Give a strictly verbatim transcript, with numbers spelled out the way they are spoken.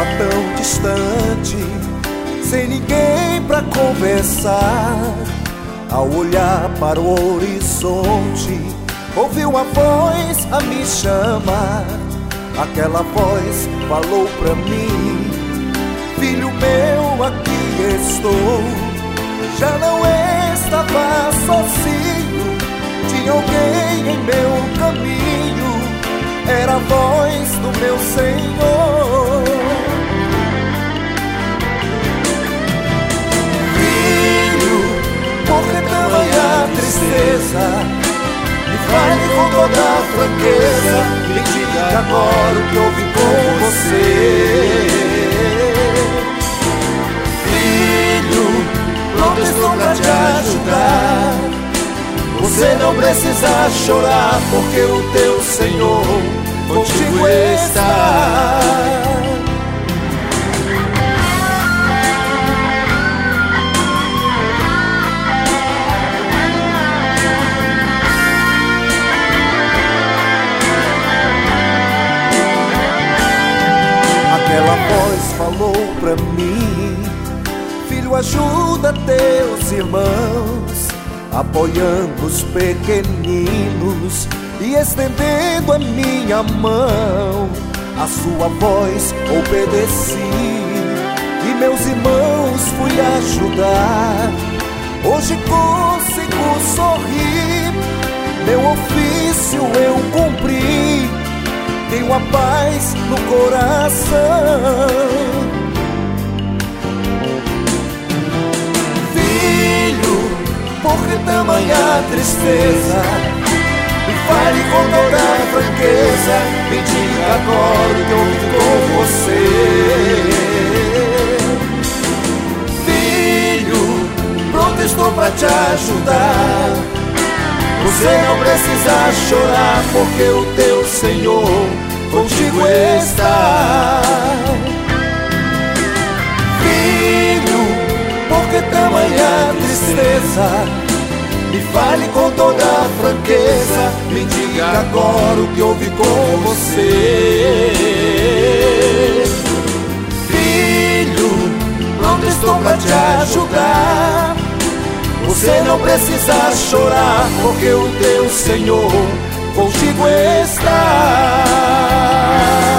tão distante, sem ninguém pra conversar. Ao olhar para o horizonte, ouvi uma voz a me chamar. Aquela voz falou pra mim: filho meu, aqui estou. Já não estava sozinho, tinha alguém em meu caminho. Era a voz do meu Senhor. Filho, por que tamanha tristeza? Me fale com toda a franqueza, me diga agora o que houve com você. Filho, pronto estou pra te ajudar. Você não precisa chorar, porque o teu Senhor contigo está. Aquela voz falou pra mim: filho, ajuda teus irmãos, apoiando os pequeninos e estendendo a minha mão. A sua voz obedeci e meus irmãos fui ajudar. Hoje consigo sorrir, meu ofício eu cumpri. Tenho a paz no coração. Filho, por que tamanha tristeza? Me fale com toda a franqueza, me diga agora o que houve com você. Filho, pronto estou pra te ajudar. Você não precisa chorar, porque o teu Senhor contigo está. Filho, por que tamanha tristeza? Me fale com toda a franqueza, me diga agora o que houve com você. Filho, pronto estou pra te ajudar. Você não precisa chorar, porque o teu Senhor contigo está.